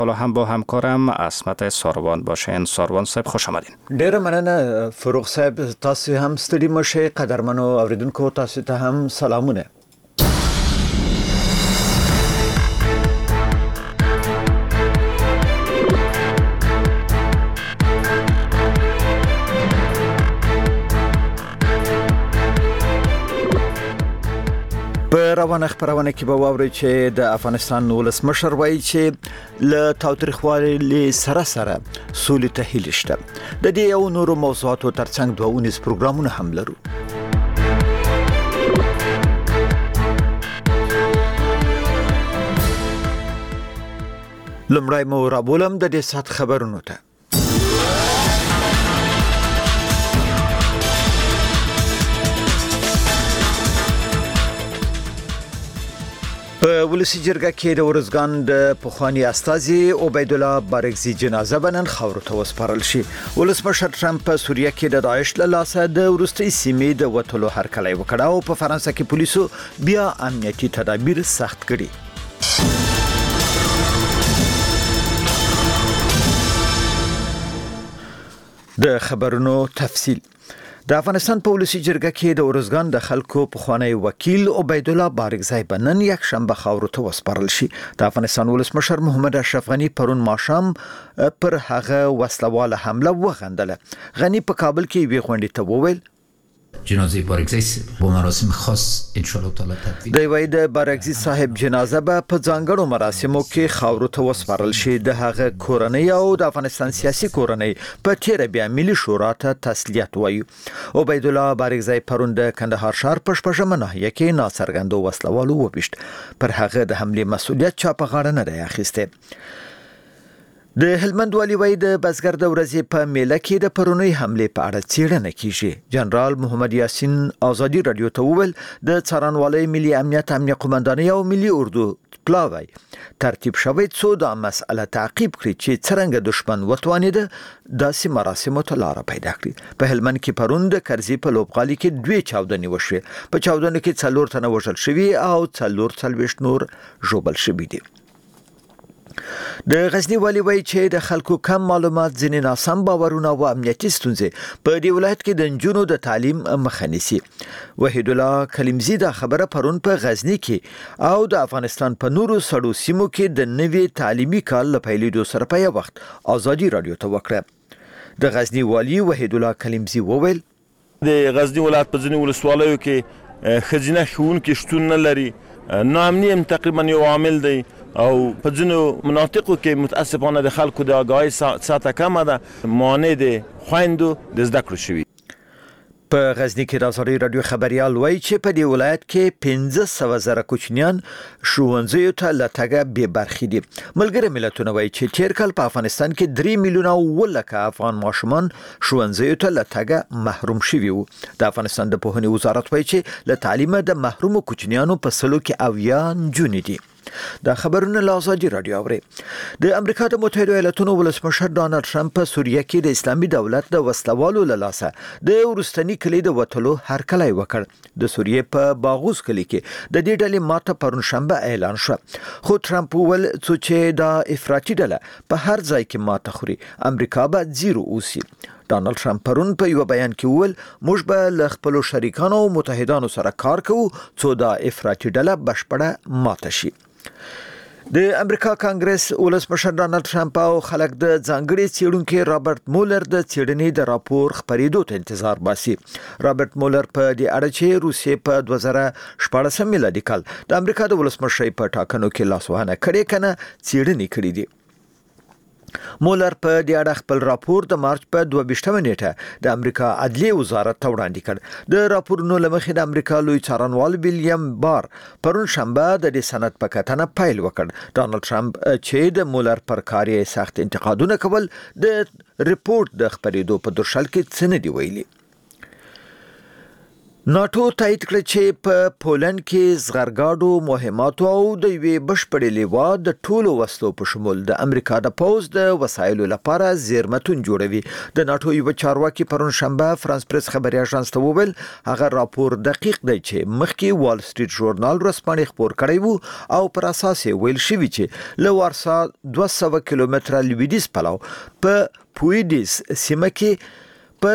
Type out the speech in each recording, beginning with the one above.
حالا هم با همکارم عصمت ساروان باشین. ساروان صاحب خوش آمدین. ډیره مننه فروغ صاحب، تاسو هم ستړي مشه. قدرمنو اوریدونکو تاسو ته هم سلامونه. په روانه خبرونه کې به واوري چې د افغانستان ولسمشر وایي چې له تاوتریخوالي سره سولې ته هیله شته. د دې او نورو موضوعاتو ترڅنګ دوه ونیز پروګرامونه هم لرو. لمړی مو رابولم د دې سات خبرونو ته. په ولسی جرګه کې د ورزګان د پخوانی استاذي عبید الله بارګزي جنازه بنن خاورو ته وسپارل شي. ولسمشر ټرمپ په سوریه کې د داعش له لاسه د ورستي سیمې د وټلو هرکلی وکړ او په فرانسه کې پولیسو بیا امنیتي تدابیر سخت کړي. د خبرونو تفصیل. د افغانستان په ولسی جرګه کې د ورزګان د خلکو پخوانی وکیل عبید الله بارګزی بنن یک شنبه خاورو ته وسپارل شي. د افغانستان ولسمشر محمد اشرف غنی پرون ماښام پر هغه وسلواله حمله وغندله. غنی په کابل کې وی غونډې ته وویل جنازه بارګزی با مراسم خاص ان شاء الله تعالی تدفین. د وای د بارګزی صاحب جنازه به په ځانګړو مراسمو کې خاورو ته وسپارل شي. د هغه کورنۍ او د افغانستان سیاسي کورنۍ په تیر بیا ملي شورا ته تسلیت وایي. عبید الله بارګزی پرون د کندهار ښار په شپږمه ناحیه کې ناڅرګندو وسلوالو وپیشت. پر هغه د حمله مسؤلیت چا په غاړه نه دی اخیسته. د هلمند والی وای د بزګر د ورځې په میله کې د پرونی حمله په اړه څېړنه کیږي. جنرال محمد یاسین آزادی رادیو ته وویل د څارنوالۍ ملي امنیت قومندانۍ او ملي اردو پلاوی ترتیب شوی څو د مسأله تعقیب کړي چې څرنګه دشمن وتوانید داسې مراسمو ته لار پیدا کړي. په هلمند کې پرون د کرزي په لوبغالي کې 2 چاودنې وشوې. په چاودنو کې 4 تنه وژل شوي او 44 نور ژوبل شوي دي. د غزنی والی وای چې د خلکو کم معلومات ځینې ناسم باورونه او امنیتي ستونزې په دې ولایت کې د نجونو د تعلیم مخه نیسي. وحید الله کلیمزی دا خبره پرون په غزنی کې او د افغانستان په نورو سړو سیمو کې د نوي تعلیمي کال په پیلېدو سره په یو وخت آزادي رادیو ته وکړه. د غزنی والی وحید الله کلیمزی وویل د غزنی ولایت په ځینې ولسوالیو کې خزینه ښوونکي شتون نه لري. ناامني هم تقریبا یو عامل دی او په ځینو مناطقو کې متاسفانه د خلکو د آگاهی سطح کمه ده. مانع د خویندو د زده کړو شوي. په غزنی کې د آزادي رادیو خبريال وایي چې په دې ولایت کې 15,000 کوچنیان ښوونځیو ته لټګه به برخې دي. ملګری ملتونه وایي چې تیر کال په افغانستان کې 3 میلیونه ولکه افغان ماشومان ښوونځیو ته لټګه محروم شوي وو. د افغانستان د پوهنې وزارت وایي چې له تعلیمه د محرومو کوچنیانو په سلو کې 90 نجونې دي. دا خبرونه له آزادي رادیو اوري. د امریکا د متحده ایالاتونو ولسمشر ډانلډ ټرمپ په سوریه کې د اسلامي دولت د وسلوالو له لاسه د ورستنی کلی د وټلو هرکلی وکړ. د سوریه په باغوس کلی کې د دې ډلې ماته پرون شنبه اعلان شو. خو ټرمپ وویل چې دا افراطي ډله په هر ځای کې ماته خوري. امریکا به زیرو اوسي. ډانلډ ټرمپ پرون په یو بیان کې وویل موږ به له خپل شریکانو او متحدانو سره کار کوو څو دا افراطي ډله بشپړه ماته شي. د امریکا کانګرس ولسمشر ډانلډ ټرمپ او خلک د ځانګړي څېړونکو رابرټ مولر د څېړنې د راپور خبرېدو ته انتظار باسي. رابرټ مولر په دې اړه چې روسیې په 2014 میلادي کال د امریکا د ولسمشر په ټاکنو کې لاسوهنه کړې کنه څېړنې کړې دي. مولر په دې اړه خپل راپور د مارچ په 22 نیټه د امریکا عدلیه وزارت ته وړاندې کړ. د راپورونو لمخې د امریکا لوی څارنوال ویلیام بار پرون شنبه د دې سند په کتنه پیل وکړ. ډانلډ ټرمپ چې د مولر پر کار یې سخت انتقادونه کول د ریپورت د خبرېدو په درشل کې څه نه دی ویلي. ناتو تایید کړ چې په پولند کې زغرګاډو مهماتو او د یوې بشپړې لیوا د ټولو وسلو په شمول د امریکا د پوز د وسایلو لپاره زیرمتون جوړوي. د ناتو یو چارواکي پرون شنبه فرانس پریس خبري اژانس ته وویل هغه راپور دقیق دی چې مخکې وال سټریټ ژورنال ورسپانې خبر کړی وو او پر اساس ویل شوی چې له وارسا 200 کیلومتره لویدیز پلاو په پویډیس سیمه کې پر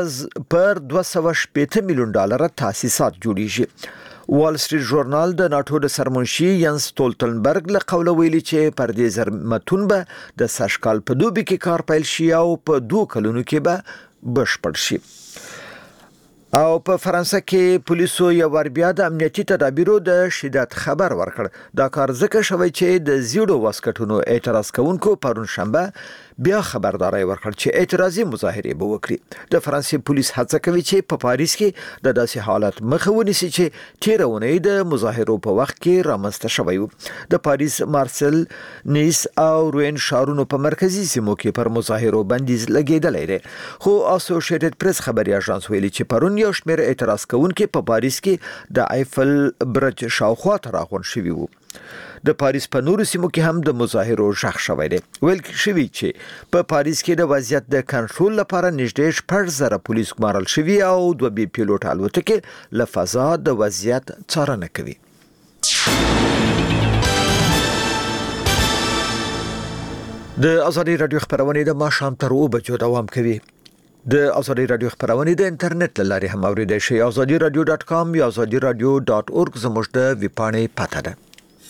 280 میلیون ډالر تاسیسات جوړیږي. وال سټریټ ژورنال د ناتو د سرمنشي ینس ستولتنبرګ له قوله ویلي چې پر دې زرمتون به د سشکال په دوبي کې کار پیل شي او په 2 کلونو کې به بشپړ شي. او په فرانسه کې پولیسو یو ور بیا د امنیتي تدابیرو د شدت خبر ورکړ. دا کار ځکه شوی چې د زیړو واسکټونو اعتراض کوونکو پرون شنبه بیا خبرداري ورکړ چې اعتراضي مظاهره به وکړي. د فرانسې پولیس هڅه کوي چې په پاریس کې د داسې حالت مخه ونیسي چې تیرونه د مظاهرو په وخت کې رامنځته شوی و. د پاریس، مارسل، نیس او روین ښارونو په مرکزی سیمو کې پر مظاهرو بندیز لګیدلی دی. خو اسوسییټډ پریس خبري اژانس ویلي چې پرون یو شمېر اعتراض کوونکي په پاریس کې د ایفل برج شاوخوا ته راغونډ شوي وو. د پاریس په نورو سیمو کې هم د مظاهرو ژغ شوی دی. ویل شوی چې په پاریس کې د وضعیت د کنټرول لپاره نږدې 10,000 پولیس ګمارل شوي او 2 بي پیلوټ الوتکې له فضا د وضعیت څارنه کوي. د ازادي رادیو خبرونه د ماښام تر 2 بجو دوام کوي. د ازادي رادیو خبرونه د انټرنیټ لاري هم اوریدئ شئ. azadiradio.com یا azadiradio.org زموږ د ویبپاڼې پته ده.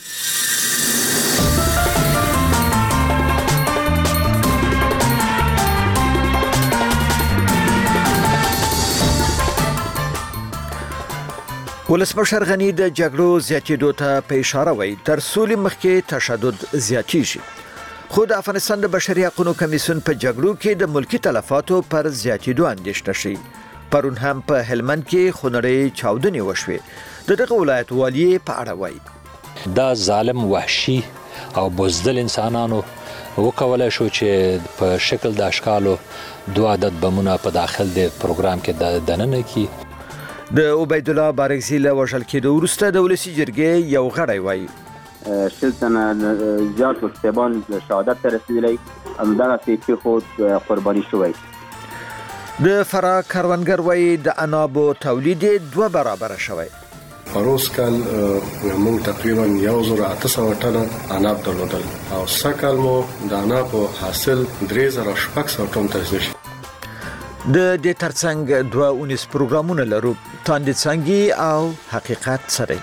ولسمشر غنی د جګړو زیاتېدو ته په اشاره وایي تر سولې مخکې تشدد زیاتېږي. خو د افغانستان د بشري حقوقو کمیسیون په جګړو کې د ملکی تلفاتو پر زیاتېدو اندېښنه شي. پرون هم په هلمند کې خونړۍ چاودنې وشوې. دغه ولایت والی په اړه وایي دا ظالم وحشي او بزدل انسانانو وکولای شو چې په شکل د اشکالو 2 عدد بمونه په داخل د پروګرام کې دننه کی. د عبید الله بارکزی له وژل کېدو وروسته د ولسی جرګې یو غړی وایي شلتن زیات مستبان شهادت ته رسیدلی همدغه چې خود قرباني شوی. د فرا کاروانګر وایي د انابو تولید 2 برابر شوی. فروز کال موږ تقریبا 1800 ټنه اناب درلودل او سکل مو د اناب حاصل 3600 ټن ترسره. د دې ترڅنګ 2 اونیس پروګرامونه لرو تاندې څنګه او حقیقت سره.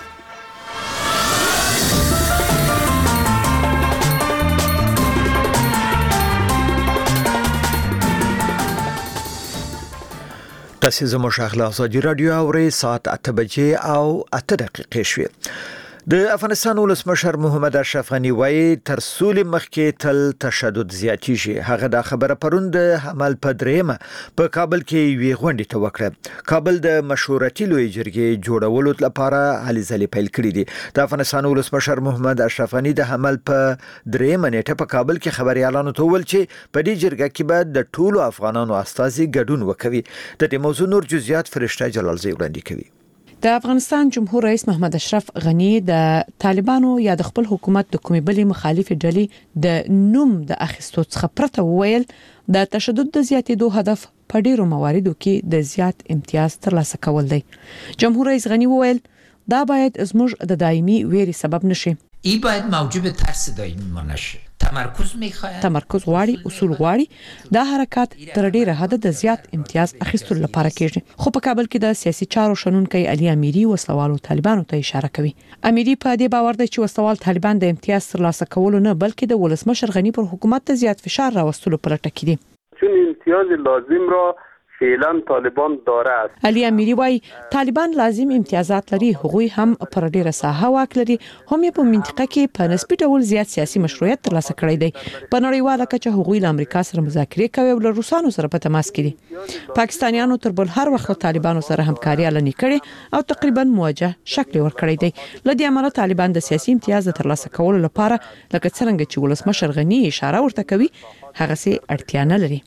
تاسو زموږ اخلاق ازادي رادیو اوري ساعت 8 بجې او 8 دقیقې شوې. د افغانستان ولسمشر محمد اشرف غنی وایي تر سولې مخکې تل تشدد زیاتېږي. هغه دا خبره پرون د حمل په دریمه په کابل کې وی غونډې ته وکړه. کابل د مشورتي لوی جرګې جوړولو لپاره هلې ځلې پیل کړې دي. د افغانستان ولسمشر محمد اشرف غنی د حمل په دریمه نیټه په کابل کې خبريالانو ته ویل چې په دې جرګه کې به د ټولو افغانانو استازي ګډون وکوي. د دې موضوع نور جزئیات فرشته جلالزی وړاندې کوي. د افغانستان جمهور رئیس محمد اشرف غنی د طالبانو یا د خپل حکومت د کومې بلې مخالفې ډلې د نوم د اخیستو څخه پرته وویل د تشدد د زیاتېدو هدف په ډیرو مواردو کې د زیات امتیاز ترلاسه کول دی. جمهور رئیس غنی وویل دا باید زموږ د دایمي ویرې سبب نشي. ای باید موجب ترس دائمی نشه. تمرکز میخواد. تمرکز غواړي، اصول غواړي. دا حرکت تر ډیره حد د زیات امتیاز اخیستلو لپاره کېږي. خو په کابل کې د سیاسي چارو شنونکي علي امیری وسلوالو طالبانو ته اشاره کوي. امیری په دې باور دی چې وسلوال طالبان د امتیاز ترلاسه کولو نه بلکې د ولسمشر غنی پر حکومت ته زیات فشار راوستلو په لټه کې دي. چون امتیاز لازم را فعلا طالبان داره است. علي امیری وايي طالبان لازم امتیازات لري، هغوی هم پر ډیره ساحه واک لري، هم په منطقه کې په نسبي ډول زیات سیاسي مشروعیت ترلاسه کړی دی. په نړیواله کچه هغوی له امریکا سره مذاکرې کوي او له روسانو سره په تماس کې دي. پاکستانیانو تر بل هر وخت طالبانو سره همکاري اعلان کړي او تقریبا موجه شکل ورکړی دی. لدې عمله طالبان د سیاسي امتیاز ترلاسه کولو لپاره لکه څنګه چې ولسمشر غنی اشاره ورته کوي هغه سي اړتیا نه لري.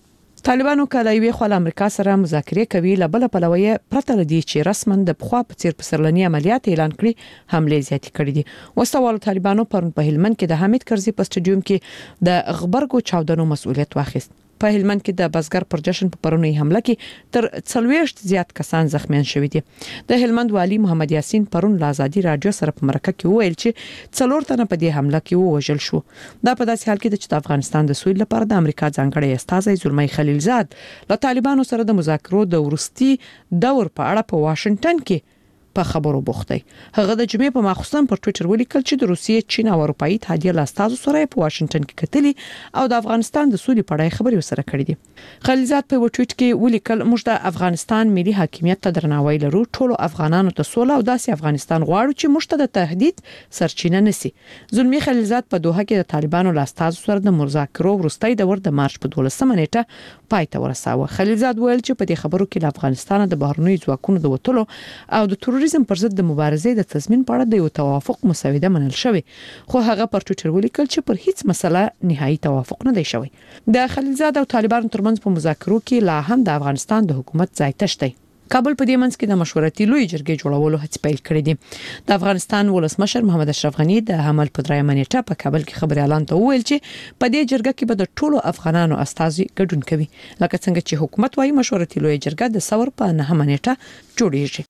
طالبانو کله یو خل امریکا سره مذاکره کوي لبل پلوي پرته لدی چې رسمن د بخوا په چیر پسرلنی عملیات اعلان کړي حمله زیاتې کړې دي وسوال طالبانو پرون په هلمند کې د حمید کرزي په سټډیوم کې د غبرګو چاودنو مسؤلیت واخیست په هلمند کې د بزګر پر جشن په پرونی حمله کې تر 40 زیات کسان زخمیان شوي دي د هلمند والی محمد یاسین پرون له ازادي رادیو سره په مرکه کې وویل چې 4 تنه په دې حمله کې وژل شو دا په داسې حال کې چې د افغانستان د سولې لپاره د امریکا ځانګړی استازی زلمی خلیلزاد له طالبانو سره د مذاکرو د ورستي دور په اړه په واشنگټن کې په خبرو بوختی هغه د جمعې په ماخصن پر ټوئیټر ولیکل چې د روسیې چین او اروپאי اتحادیه له استازو سره په واشنگټن کې کتلي او د افغانستان د سولې په اړه خبرې وسره کړې دي خلیلزاد په ټوئیټ کې ولیکل موږ د افغانستان ملي حاکمیت ته درناوی لرو ټولو افغانانو ته سوله او داسې افغانستان غواړو چې موږ ته د تهدید سرچینه نسی زلمی خلیلزاد په دوحه کې د طالبانو له استازو سره د مذاکرو ورستي دور د مارچ په 12 نیټه پای ته ورساوه خلیلزاد ویل چې په دې خبرو کې له افغانستان د بهرنی ځواکونو د وټلو او د تروریزم پر ضد د مبارزې د تضمین په اړه د یو توافق مسوده منل شوی خو هغه پر ټوئیټر ولیکل چې پر هیڅ مسله نهایی توافق نه دی شوی د خلیلزاد او طالبانو ترمنځ په مذاکرو کې لا هم د افغانستان د حکومت ځای تشته کابل په دې منځ کې د مشورتي لوی جرګې جوړولو هڅې پیل کړې دي د افغانستان ولسمشر محمد اشرف غنی د حمل په درېمه نیټه په کابل کې خبري اعلان ته وویل چې په دې جرګه کې به د ټولو افغانانو استازي ګډون کوي لکه څنګه چې حکومت وايي مشورتي لوی جرګه د ثور په 9مه نیټه جوړیږي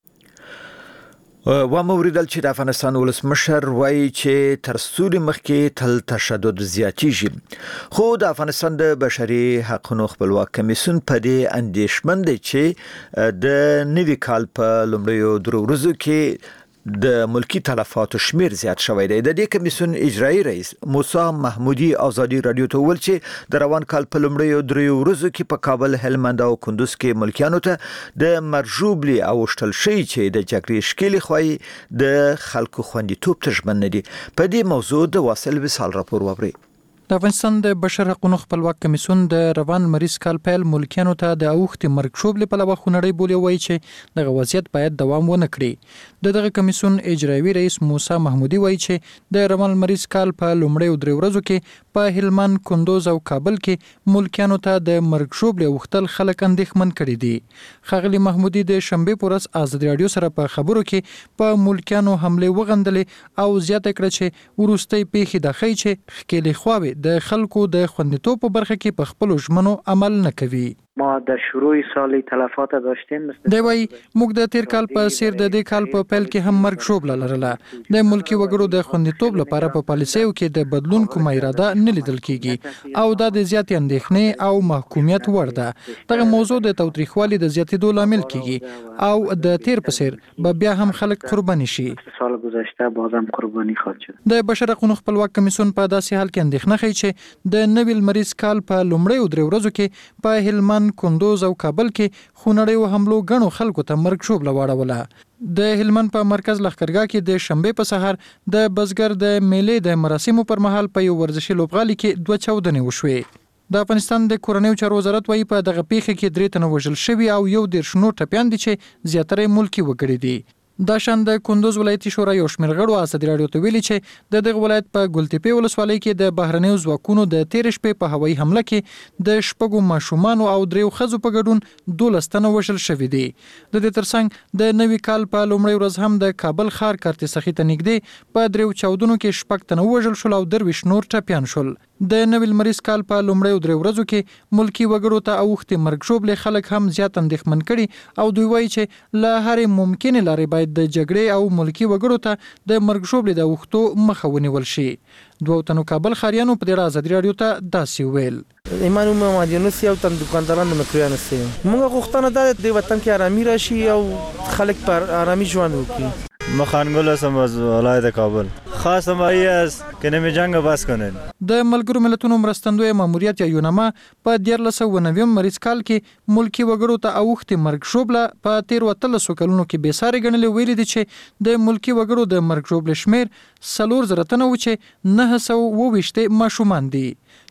و موریدل چې د افغانستان ولسمشر وایي چې تر څو مخکې تل تشدد زیاتیږي خو د افغانستان د بشري حقوقو خپلواک کمیسیون په دې اندیشمن دی چې د نوي کال په لومړیو درو ورځو کې د ملکی تلفاتو شمیر زیات شوی دی د دې کمیسیون اجرایی رئیس موسی محمودی ازادي رادیو ته ویل چې د روان کال په لومړیو دریو ورځو کې په کابل هلمند او کندوز کې ملکیانو ته د مرجوبلی او شتل شي چې د جګړې شکلي خوای د خلکو خوندیتوب تضمین نه دي په دې موضوع د واصل وصال راپور وبري د افغانستان د بشر حقوقو خپلواک کمیسیون د روان مریض کال پیل ملکیانو ته د اوخت مرګ شوبل په لور خونړی بولی وایي چې د وضعیت باید دوام ونه کړي دغه کمیسیون اجرایی رئیس موسی محمودی وایي چې د روان مریض کال په لومړیو درې ورځو کې په هلمند کندوز او کابل کې ملکیانو ته د مرګ شوبل وختل خلک اندېښمن کړي دي خغلی محمودی د شنبه پورس ازادي رادیو سره په خبرو کې په ملکیانو حمله وغندلې او زیاته کړه چې ورستۍ پیخي د خې چې خکېلې خواوي د خلکو د خوندیتوب په برخه کې په خپل ژمنو عمل نه کوي ما در شروع سال تلفات داشتیم دی وای موږ د تیر کال په سیر د دې کال په پیل کې هم مرګ شوبله لرله د ملکی وګړو د خوندیتوب لپاره په پالیسیو کې د بدلون کومه اراده نه لیدل کیږي او د زیاتې اندېښنې او محکومیت ورده دغه موضوع د توتریخوالي د زیاتېدو لامل کیږي او د تیر په سیر به بیا هم خلک قرباني شي سال گذشته بازم قربانی خواهد شد د بشر حقوقو خپلواک کمیسیون په داسې حال کې اندېښنه کوي چې د نویل مریض کال په لومړیو درې ورځو کې په هلمند کندوز او کابل کې خونړیو حملو غنو خلکو ته مرګ شوبله واړوله د هلمند په مرکز لخرګاه کې د شنبه په سحر د بزګر د میلې د مراسمو پر مهال په یو ورزشي لوبغالي کې 2 چاودنې وشوې د افغانستان د کورنیو چارو وزارت وايي په دغه پیښه کې 3 تنه وژل شوي او یو د شنو ټپيان دي چې زیاتره ملکی وګړي دي دا شان د کندوز ولایتي شورا یو شمېر غړو ازادي رادیو ته ویلي چې د دغه ولایت په ګلتپې ولسوالۍ کې د بهرنیو ځواکونو د 13 شپې په هوایي حمله کې د شپږو ماشومان او دریو ښځو په ګډون 12 تنه وژل شوي دي د دې ترڅنګ د نوي کال په لومړۍ ورځ هم د کابل ښار کارتي سخی ته نږدې په دریو چاودنو کې شپږ تنه وژل شول او 23 نور ټپيان شول د نویل مریض کال په لومړیو درې ورځو کې ملکی وګړو ته اوختي مرګ شوبله خلک هم زیات اندېښمن کړي او دوی وایي چې له هرې ممکنه لارې باید د جګړې او ملکی وګړو ته د مرګ شوبله د اوختو مخه ونیول شي دوه تنو کابل خاریانو په دې ازادي رادیو ته داسې ویل ایمان محمدیانو سیاو تن دکاندارانو مکریانو سي موږ غوښتنه ده د وطن کې آرامي راشي او خلک پر آرامي ژوند وکړي مخانګل سم از ولایت کابل خاص مایی است که نمی جنگ بس کنن د ملګرو ملتونو مرستندوی ماموریت یا یونما په 1990 مریض کال کې ملکی وګړو ته اوختي مرګ شوبله په 13 کلونو کې به ساري غنلې ویلي دي چې د ملکی وګړو د مرګ شوبله شمیر 4 زره تنه و چې 920 ماشومان دي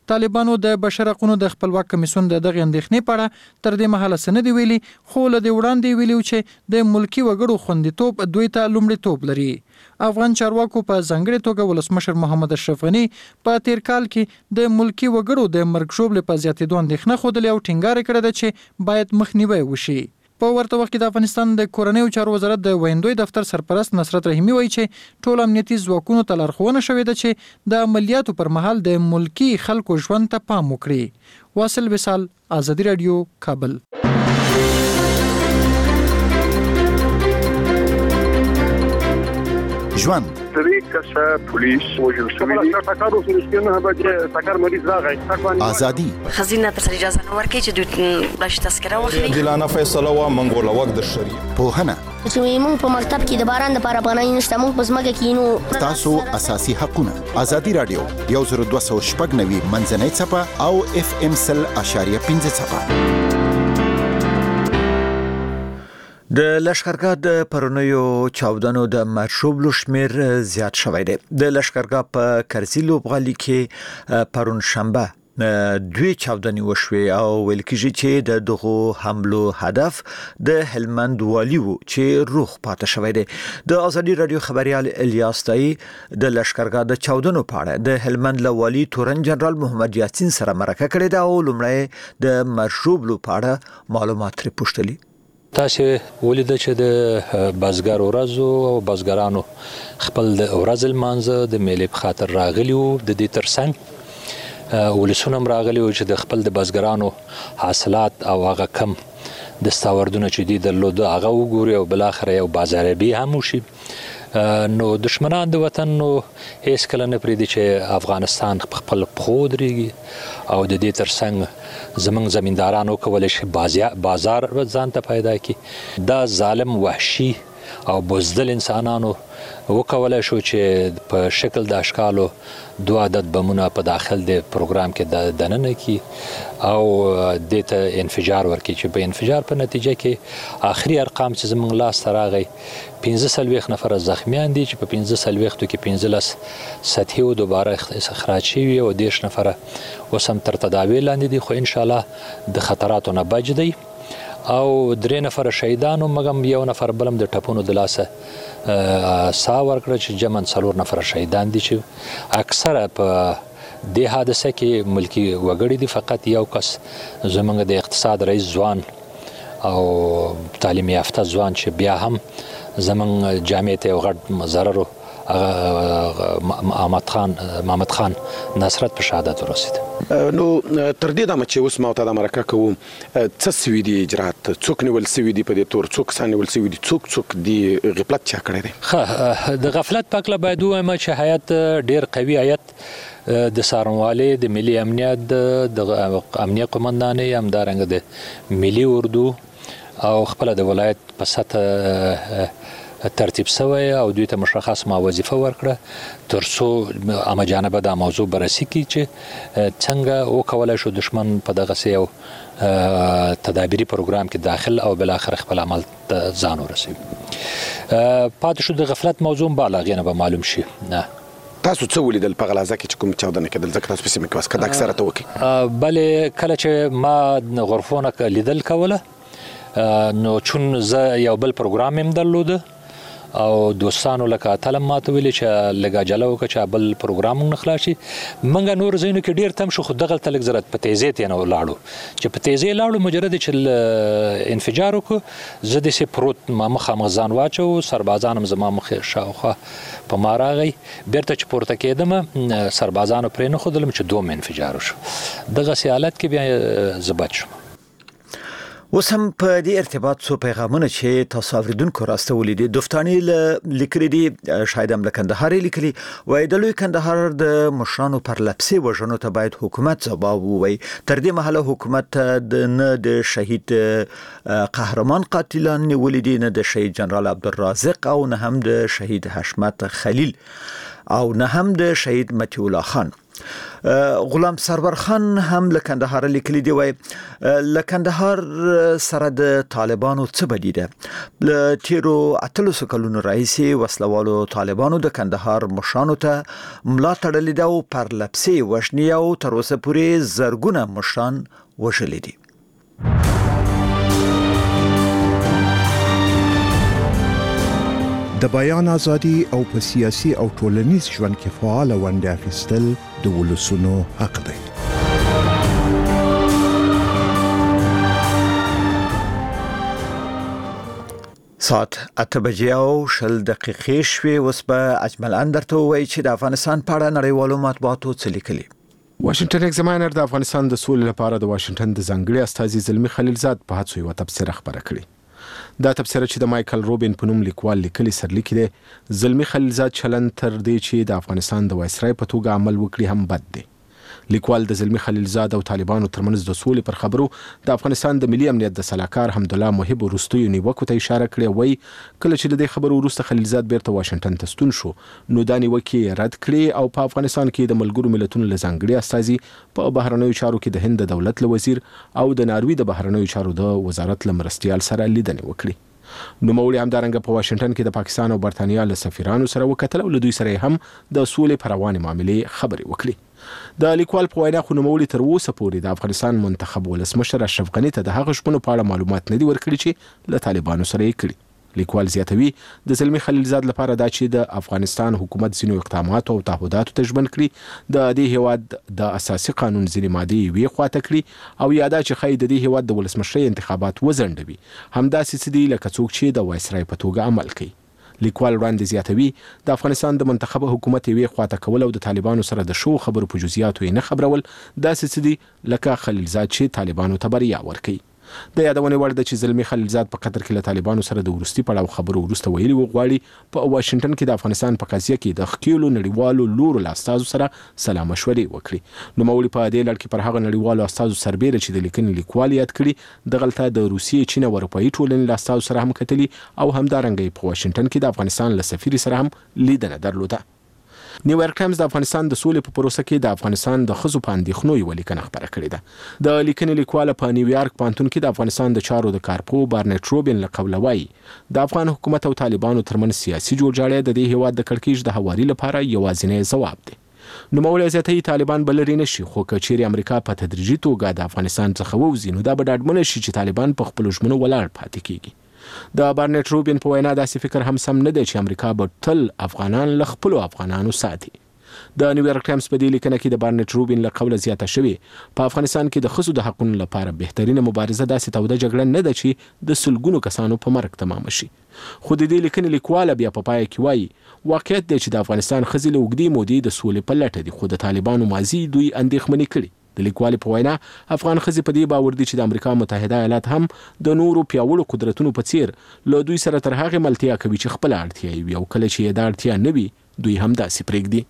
طالبانو د بشر حقوقو د خپلواک کمیسیون د دغه اندېښنې په اړه تر دې مهاله سند ویلي، خو له دې وړاندې ویلي چې د ملکی وګړو خوندیتوب دوی ته لومړیتوب لري. افغان چارواکو په ځانګړي توګه ولسمشر محمد اشرف غنی په تیر کال کې د ملکی وګړو د مرګ ژوبلې په زیاتېدو اندېښنه خوده او ټینګار کړی ده چې باید مخنیوی وشي. په ورته وخت کې د افغانستان د کورنیو چارو وزارت د ویندوی دفتر سرپرست نصرت رحیمی وایي چې ټول امنیتي ځواکونو ته لارښوونه شوې ده چې د عملیاتو پر مهال د ملکی خلکو ژوند ته پام وکړي. واصل وصال، آزادی رادیو، کابل. ژوند پولیس وجل شوی ازادي خزینه تر اجازه نه ورکړي چې دوی بلش تذکره واخلي. دلانه فیصله وا منګول وخت د شری په هنه چې موږ په مکتب کې د باران د لپاره پناه نشته، موږ په ځمکه کې نو تاسو اساسي حقونه. ازادي رادیو 1290 منځنۍ چپه او FM 100.5 چپه. د لشکرګاه د پرونیو چاودنو د مرشوبلو شمیر زیات شوی دی. د لشکرګاه په کرزي لوبغالي کې پرون شنبه دوی چاودنې وشوې او ویل کېږي چې د دغو حملو هدف د هلمند والي وو چې روغ پاتې شوی دی. د ازادي رادیو خبريال الیاس تای د لشکرګاه د چاودنو په اړه د هلمند والي تورن جنرال محمد یاسین سره مرکه کړې ده او لومړی د مرشوبلو په اړه معلومات لري پوښتلي. تاسو ولید چې د بازګر ورځو او بازګرانو خپل د ورځ المانزه د میلې په خاطر راغلیو، د دې ترڅنګ ولسونم راغلیو چې د خپل د بازګرانو حاصلات او هغه کم د ستاوردونه چې دي درلود هغه وګوري او بل اخر یو بازاربي هم وشي. نو دشمنان د وطن نو هیڅ کله نه پریدي چې افغانستان خپل خودريږي او د دې ترڅنګ زمنګ زمیندارانو کولای شي بازار ځان ته پیدا کړي. دا ظالم وحشي او بزدل انسانانو وکولای شو چې په شکل د اشکالو 2 عدد بمونه په داخل د پروګرام کې دننه کی او د ته انفجار ورکړي چې په انفجار په نتیجه کې آخري ارقام چې زمونږ لاس راغی 15 نفر زخمیان دي چې په 15 کې 15 سطحي او دوباره اخراج شوي او 10 نفر وسم تر تداوی لاندې دي، خو ان شاء الله د خطراتو نه بچ دي او 3 نفر شهیدانو مګم یو نفر بلم د ټپونو د لاسه سا ورکړه چې جمن 4 نفر شهیدان دي چې اکثره په د حادثه کې ملکی وګړي دي. فقط یو کس زمونږ د اقتصاد رئیس ځوان او تعلیم یافته ځوان چې بیا هم زمونږ جامعه ته غټ ضرر محمد خان نصرت په شهادت ورسید. نو تر دې دمه چې اوس ما ته د مرکه کوم څه سوي دي اجرات، څوک نیول سوي دي په دې تور، څوک سانول سوي دي، څوک دی غفلت چا کړی دی؟ د غفلت پکله باید وایم چې هیئت ډیر قوي هیئت د سارنوالي د ملي امنیت د امنیت قومندانۍ همدارنګه د ملي اردو او خپل د ولایت په سطح ترتیب شوی او دوی ته مشخص ما وظیفه ورکړه ترڅو عامه جانبه د موضوع بررسي کړي چې څنګه وکولای شو دشمن په دغه یو تدابیری پروګرام کې داخل او بل اخر خپل عمل ته ځان ورسوي. پاتې شو د غفلت موضوع بالاغې نه به معلوم شي. نه تاسو څه ولیدل په غلازه کې چې کوم چاودنه کېدل؟ ځکه تاسو په سیمه کې واس کده اکثره ته وکی بلې کله چې ما غرفونه لیدل کوله نو چون زه یو بل پروګرام هم درلود او دوستانو لکه تلم ماته ویل چې لګا جلو کې بل پروګرام نه خلاصي منګه نور زینو کې ډیر تم شو خو دغه تلک زرت په تیزی ته نه ولاړو چې په تیزی لاړو مجرد چې انفجار وکړ زه د سي پروت ما مخه مغزان واچو سربازانم زما مخه شاوخه په ماراغي بیرته چې پورته کېدم سربازانو پرې نه خودلم چې دوم انفجار وشو. دغه سي حالت کې بیا زبات شو. اوس هم په دې ارتباط څو پیغامونه چې تاسو اوریدونکو راسته ولیدي دفتانی لیکلي دي. شاید هم د کندهار لیکلي وای د لوی کندهار د مشرانو پر لپسي وژنو ته باید حکومت ځواب ووایي. تر دې مهاله حکومت د شهید قهرمان قاتلان ولیدي، نه د شهید جنرال عبدالرازق او نه هم د شهید حشمت خلیل او نه هم د شهید متي الله خان. غلام سرور خان هم له کندهار لیکلي دی وای له کندهار سره د طالبانو څه بدیده له تیرو اتلو کلونو راهیسي وسلوالو طالبانو د کندهار مشرانو ته ملا تړلې ده او پر لپسې وشنی او تر اوسه پورې زرګونه مشران وشلې دي. د بیان ازادي او په سیاسي او ټولنیز ژوند کې فعال ونډه اخیستل د ولسونو حق دی. ساعت 8:10 شوي اوس په اجمل اندرته وایي چې د افغانستان په اړه نړیوالو مطبوعاتو څه لیکلي. واشنگټن ایگزامینر د افغانستان د سولې لپاره د واشنگټن د ځانګړي استازي زلمی خلیلزاد په هڅو یو تبصره خبره کړې. دا تبصره چې د مایکل روبین په نوم لیکوال لیکلي سرلیکي دی، زلمی خلیلزاد چلند تر دې چې د افغانستان د وایسرای په توګه عمل وکړي هم بد دی. لیکوال د زلمی خلیلزاد او طالبانو ترمنځ د سولې پر خبرو د افغانستان د ملي امنیت د سلاکار حمدالله محب وروستیو نیوکو ته اشاره کړې وای کله چې د دې خبرو وروسته خلیلزاد بیرته واشنگټن ته ستون شو نو دا نیوکې رد کړې او په افغانستان کې د ملګرو ملتونو له ځانګړي استازي په بهرنیو چارو کې د هند د دولت له وزیر او د ناروی د بهرنیو چارو د وزارت له مرستیال سره لیدنې وکړي. نو مولوی همدارنګه په واشنگټن کې د پاکستان او برتانیا له سفیرانو سره وکتل او له دوی سره هم د سولې پر روانې معاملې خبرې وکړي. د لیکوال په وینا خو نوموړي تر اوسه پورې د افغانستان منتخب ولسمشر اشرف غني ته د هغه شپونو په اړه معلومات نه دي ورکړي چې له طالبانو سره یې کړي. لیکوال زیاتوي د زلمی خلیلزاد لپاره دا چې د افغانستان حکومت ځینو اقدامات او تعهداتو ته ژمن کړي، د دې هیواد د اساسي قانون ځینې مادې وی خواته کړي او یاده چې خی د دې هیواد د ولسمشرۍ انتخابات وځنډوي، همداسې څه دي لکه څوک چې د وایسرای په توګه عمل کوي. لیکوال وړاندې زیاتوي د افغانستان د منتخب حکومت یې خواته کول او د طالبانو سره د شو خبرو په جزئیاتو یې نه خبرول داسې څه دي لکه خلیلزاد چې طالبانو ته بریا ورکوي. د یادونې وړ ده چې زلمی خلیلزاد په قطر کې له طالبانو سره د وروستي پړاو خبرو وروسته ویلي و غواړي په واشنگټن کې د افغانستان په قضیه کې د ښکیلو نړیوالو لورو له استازو سره سلا مشورې وکړي. نوموړي په دې لړ کې پر هغه نړیوالو استازو سربېره چې د لیکنې لیکوال یاد کړي دغلته د روسیې، چین او اروپایي ټولنې له استازو سره هم کتلي او همدارنګه په واشنگټن کې د افغانستان له سفیر سره هم لیدنه درلوده. نیویارک ټایمز د افغانستان د سولې په پروسه کې د افغانستان د ښځو په اندېښنو یوه لیکنه خپره کړې ده. د لیکنې لیکواله په نیویارک پوهنتون کې د افغانستان د چارو د کارپو بارنټ روبین له قوله وایي د افغان حکومت او طالبانو ترمنځ سیاسي جوړجاړی د دې هیواد د کړکېچ د هواري لپاره یوازینی ځواب دی. نوموړی زیاتوي طالبان به لرې نه شي، خو که چیرې امریکا په تدریجي توګه د افغانستان څخه ووځي نو دا به ډاډمنه شي چې طالبان په خپلو ژمنو ولاړ پاتې کیږي. د بارنټ روبین په وینا داسې فکر هم سم نه دی چې امریکا به تل افغانان له خپلو افغانانو ساتي. د نیویارک ټایمز په دې لیکنه کې د بارنټ روبین له قوله زیاته شوې په افغانستان کې د ښځو د حقونو لپاره بهترینه مبارزه داسې توده جګړه نه ده چې د سلګونو کسانو په مرګ تمامه شي. خو د دې لیکنې لیکواله بیا په پای کې وایي واقعیت دی چې د افغانستان ښځې له اوږدې مودې د سولې په لټه دي، خو د طالبانو ماضي دوی اندېښمنې کړي. د لیکوالې په وینا افغان ښځې په دې باور دي چې د امریکا متحده ایالات هم د نورو پیاوړو قدرتونو په څیر له دوی سره تر هغې ملتیا کوي چې خپله اړتیا یې وي او کله چې یې دا اړتیا نه وي دوی هم داسې پرېږدي.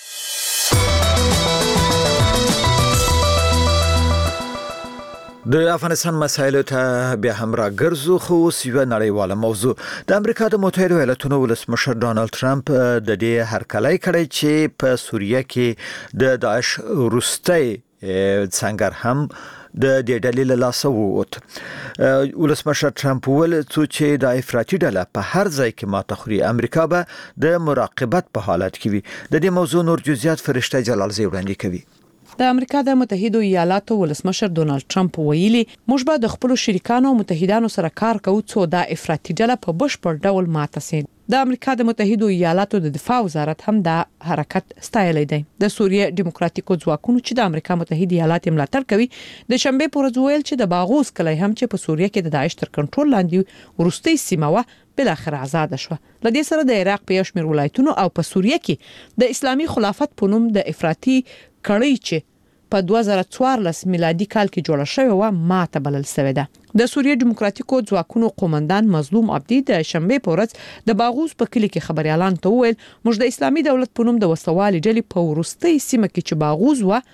د افغانستان مسایلو ته بیا هم راګرځو، خو اوس یوه نړیواله موضوع. د امریکا د متحده ایالاتونو ولسمشر ډانلډ ټرمپ د دې هرکلی کړی چې په سوریه کې د داعش وروستی څنګه هم د دې ډلې له لاسه ووت. ولسمشر ټرمپ وویل چې د افراطي ډله په هر ځای کې ماته خوري، امریکا به د مراقبت په حالت کې وي. د دې موضوع نور جزئیات فرشته جلالزی وړاندې کوي. د امریکا د متحده ایالاتو ولسمشر ډونالد ټرمپ ویلي موږ به د خپل شریکانو او متحدانو سره کار کوو څو د افراطي ډله په بشپړ ډول ماته سي. د امریکا د متحده ایالاتو د دفاع وزارت هم دا حرکت ستایلی دی. د سوریه دیموکراتیکو ځواکونو چې د امریکا متحده ایالات ملاتړ کوي د شنبه پر ورځ ویل چې د باغوس کلی هم چې په سوریه کې د داعش تر کنټرول لاندې ورستۍ سیمه و بل اخر آزاد شو. لدې سره د عراق په شمیر ولایتونو او په سوریه کې د اسلامي خلافت په نوم د افراطي کړۍ چې په 2014 میلادي کال کې جوړه شوې و ماته بلل شوې ده. د سوریه دیموکراتیکو ځواکونو قومندان مظلوم عبدي د شنبه په ورځ د باغوس په کلی کې خبريالان ته وویل موږ د اسلامي دولت په نوم د وسوالي ډلې په ورستۍ سیمه کې چې باغوس و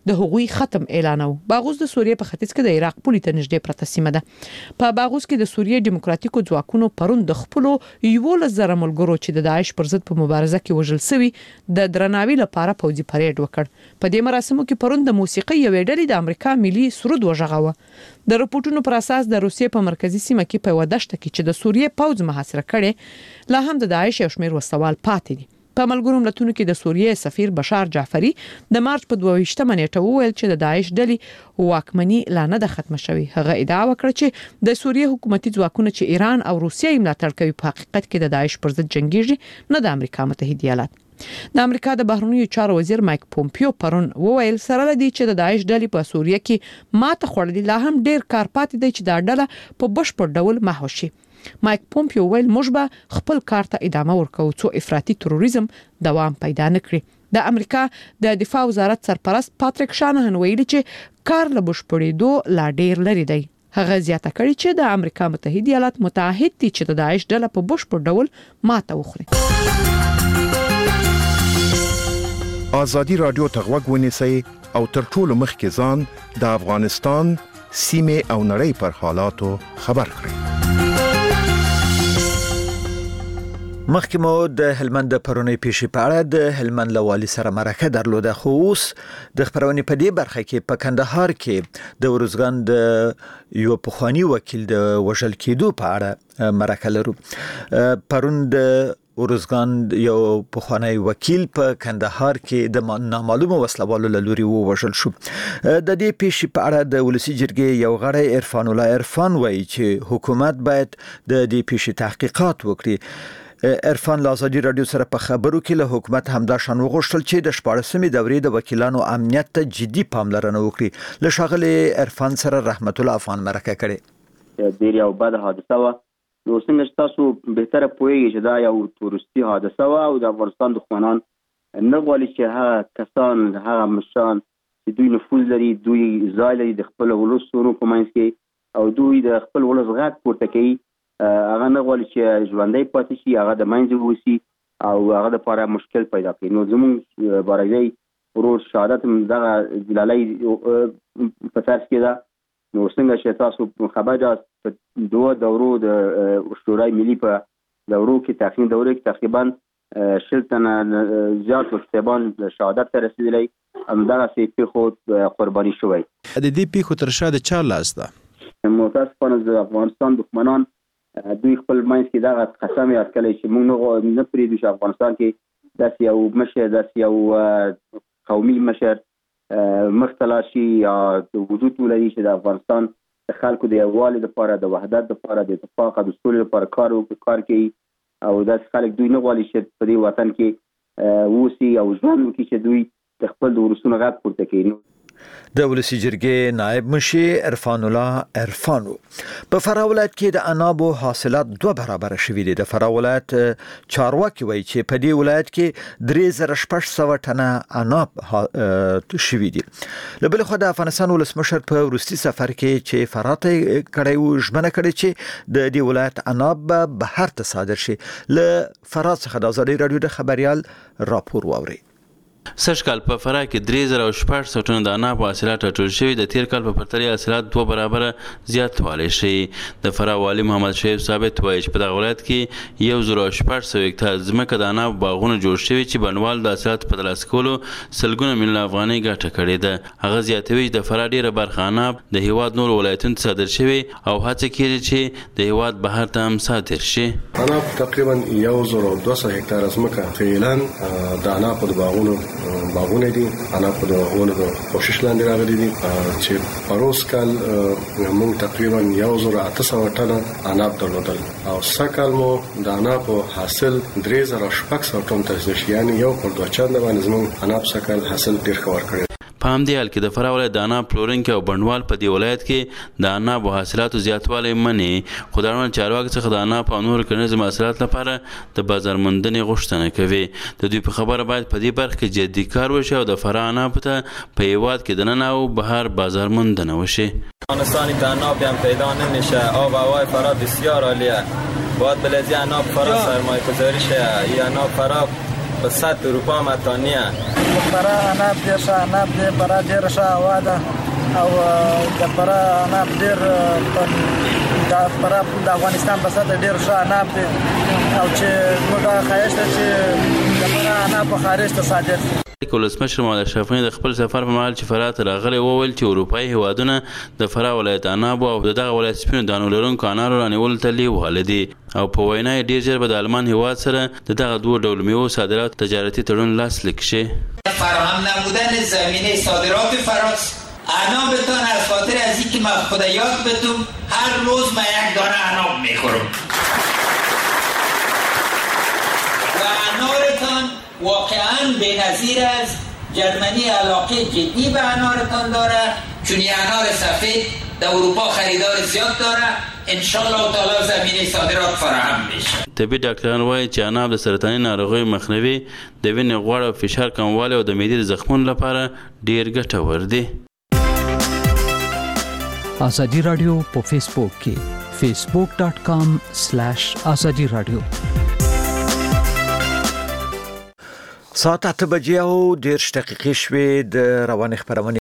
د هغوی ختم اعلانو. باغوس د سوریه په ختیځ کې د عراق پولې ته نږدې پرته سیمه ده. په باغوس کې د سوریه دیموکراتیکو ځواکونو پرون د خپل 11,000 ملګرو چې د داعش پر ضد په مبارزه کې وژل شوي د درناوي لپاره پوځي پریډ وکړ. په دې مراسمو کې پرون د موسیقي یوې ډلې د امریکا ملي سرود وژغاوه. د رپورټونو پر اساس د روسیې په مرکزی سیمه کې په ودشت کې چې د سوریې پوځ محاصره کړي لا هم د داعش یو شمېر وسوال پاتې دي. په ملګرو ملتونو کې د سوریې سفیر بشار جعفری د مارچ په 22 نیټه وویل چې د داعش ډلې واکمني لا نه ده ختمه شوې. هغه ادعا وکړه چې د سوریې حکومتي ځواکونه چې ایران او روسیه یې ملاتړ کوي په حقیقت کې د داعش پر ضد جنگیږي، نه د امریکا متحده ایالات. د امریکا د بهرنیو چارو وزیر مایک پومپیو پرون وویل سره لدی چې د داعش ډلې په سوریه کې ماته خوړلې لا هم ډیر کار پاتې دی چې دا ډله په بشپړ ډول محو شي. مایک پومپیو ویل موږ به خپل کار ته ادامه ورکوو څو افراطي تروریزم دوام پیدا نکړي. د امریکا د دفاع وزارت سرپرست پاتریک شانهن ویلي چې کار له بشپړېدو لا ډیر لري دی. هغه زیاته کړي چې د امریکا متحده ایالات متعهد دي چې د داعش ډله په بشپړ ډول ماته وخوري. آزادی رادیو ته غوږ ونیسئ او تر ټولو مخکې ځان د افغانستان سیمې او نړۍ پر حالاتو خبر کړئ. مخکې مو د هلمند د پرونی پیښې په اړه د هلمند له والي سره مرکه درلوده، خو اوس د خبرونې په دې برخه کې په کندهار کې د ورزګان د یو پخوانی وکیل د وژل کېدو په اړه مرکه لرو. پرون د ورزګان یو پخوانی وکیل په کندهار کې د نامعلومه وسلوالو له لوري ووژل شو. د دې پیښې په اړه د ولسی جرګې یو غړی عرفان الله عرفان وایي چې حکومت باید د دې پیښې تحقیقات وکړي. عرفان له آزادي رادیو سره په خبرو کې له حکومت همدا شان وغوښتل چې د 14مې دورې د وکیلانو امنیت ته جدي پاملرنه وکړي. له ښاغلي عرفان سره رحمت الله افغان مرکه کړې. ډېر یو بد حادثه وه. نو څنګه چې تاسو بهتره پوهیږئ چې دا یو تورستي حادثه وه او د افغانستان دښمنان نه غواړي چې هغه کسان هغه مشران چې دوی نفوذ لري، دوی ځای لري د خپل ولسونو په منځ کې او دوی د خپل ولس غږ پورته کوي، هغه نه غواړي چې ژوندی پاتې شي، هغه د منځه ووسي او هغه دپاره مشکل پیدا کوي. نو زموږ بارګۍ ورور شهادت هم دغه جلالۍ په طرز کې ده. نو څنګه چې تاسو خبر یاست په 2 دورو د شورای ملي په دورو کې تقریبا دوره کې تقریبا 60 تنه زیات وکیلان شهادت ته رسیدلی، همدغه سي پیښو قرباني شوی. د دې پیښو تر شا د چا لاس ده؟ متاسفانه د افغانستان دښمنان دوی خپل منځ کې دغه قسم یاد کړی چې موږ نه پرېږدو چې افغانستان کې داسې یو مشر، داسې یو قومي مشر مختلا شي یا وجود ولري چې د افغانستان د خلکو د یووالي لپاره، د وحدت لپاره، د اتفاق او د سولې لپاره کار کوي او داسې خلک دوی نه غواړي چې په دې وطن کې اوسي او ژوند وکړي چې دوی د خپل د ولسونو غږ پورته کوي. د ولسی جرګې نائب مشر عرفان الله عرفان په فراه ولایت کې د انابو حاصلات 2 برابر شوي دي. د فراه ولایت چارواکي وایي چې په دې ولایت کې 3600 ټنه اناب شوي دي. له بل خوا د افغانستان ولسمشر په وروستي سفر کې چې فراه ته کړی و ژمنه کړې چې د دې ولایت اناب به بهر ته صادر شي. له فراه څخه د آزادي رادیو د خبريال راپور واوري. سږ کال په فراه کې 3600 ټنه د انابو حاصلات راټول شوي، د تیر کال په پرتله حاصلات 2 برابره زیاتوالی شوي. د فراه والي محمد شعیب ثابت وایي چې په دغه ولایت کې 1600 هکتار ځمکه د انابو باغونه جوړ شوي چې بڼوال د حاصلاتو په ترلاسه کولو سلګونه میلیونه افغانۍ ګټه کړې ده. هغه زیاتوي چې د فراه ډیره برخه اناب د هیواد نورو ولایتونو ته صادر شوي او هڅه کیږي چې د هیواد بهر ته هم صادر شي. اناب تقریبا 1200 هکتار ځمکه فعلا د اناب په باغونه دي. اناب په باغونو د کوشش لاندې راغلي دي چې پروس کال موږ تقریبا 1800 ټنه اناب درلودل او سکهال مو د اناب حاصل 3600 ټن ته شي، یعنی یو پر 2 چنده باندې موږ اناب سکهال حاصل ډیر ښه ورکړی. په همدې حال کې د فراه ولایت د اناب پلورونکي او بڼوال په دې ولایت کې د انابو حاصلاتو زیاتوالی مني، خو د اړوند چارواکو څخه د اناب او نورو کرنیزو محصولاتو لپاره د بازار موندنې غوښتنه کوي. د دوی په خبره باید په دې برخه کې جدي کار وشي او د فراه انابو ته په هیواد کې دننه او بهر بازار موندنه وشي. افغانستانی که اناب هم پیدا نمیشه، آب و هوای فراه بسیار عالیه، باید بلدی اناب فراه سرمایه گذاری شه. این اناب فراه به 100 اروپا متانیه. برای عناب دیر شا عناب دیر برای دیر شا واده او برای عناب دیر برای د افغانستان په سطح ډیر ښه عناب دي او چې موږ خواهش ده چې برای عناب په خارج ته صادر شي. ولسمشر محمد اشرف غني د خپل سفر په مهال چې فراه ته راغلی وویل چې اروپایي هیوادونه د فراه ولایت عناب او دغه ولایت سپینو دانو لرونکو انارو رانیولو ته لیو وهلی دي او په وینا ډیر ژر به د آلمان هیواد سره د دغه دوه ډول میوو صادرات تجارتي تړون لاسلیک شي. فراهم نمودن زمینه صادرات فراست. عنابتان از خاطر از اینکه من خود یاد بتم هر روز من یک دانه عناب میخورم و انارتان واقعا بی‌نظیر است. جرمنی علاقه جدی به انارتان داره چون این انار سفید در اروپا خریدار زیاد داره. انشالله تعالی زمینه صادرات فراهم میشه. طبي ډاکټران وایي چې عناب د سرطاني ناروغیو مخنیوي د وینې غوړ او فشار کموالی او د معدې د زخمونو لپاره ډیر ګټور دی. ازادي رادیو په فیسبوک کې facebook.com/azadi radio. ساعت 8 بجې او 10 دقیقې شوې د روان خبرونه